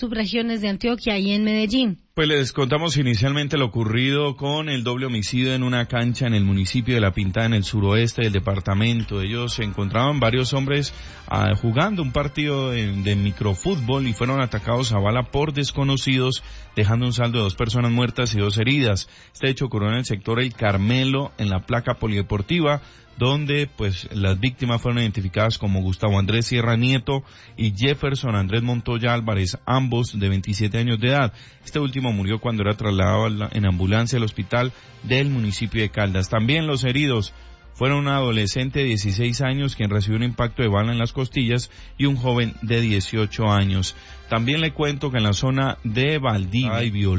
subregiones de Antioquia y en Medellín. Pues les contamos inicialmente lo ocurrido con el doble homicidio en una cancha en el municipio de La Pintada, en el suroeste del departamento. Ellos se encontraban varios hombres jugando un partido de microfútbol y fueron atacados a bala por desconocidos, dejando un saldo de 2 personas muertas y 2 heridas. Este hecho ocurrió en el sector El Carmelo, en la placa polideportiva, donde pues las víctimas fueron identificadas como Gustavo Andrés Sierra Nieto y Jefferson Andrés Montoya Álvarez, ambos de 27 años de edad. Este último murió cuando era trasladado en ambulancia al hospital del municipio de Caldas. También los heridos fueron un adolescente de 16 años quien recibió un impacto de bala en las costillas y un joven de 18 años. También le cuento que en la zona de Valdivia hay violencia.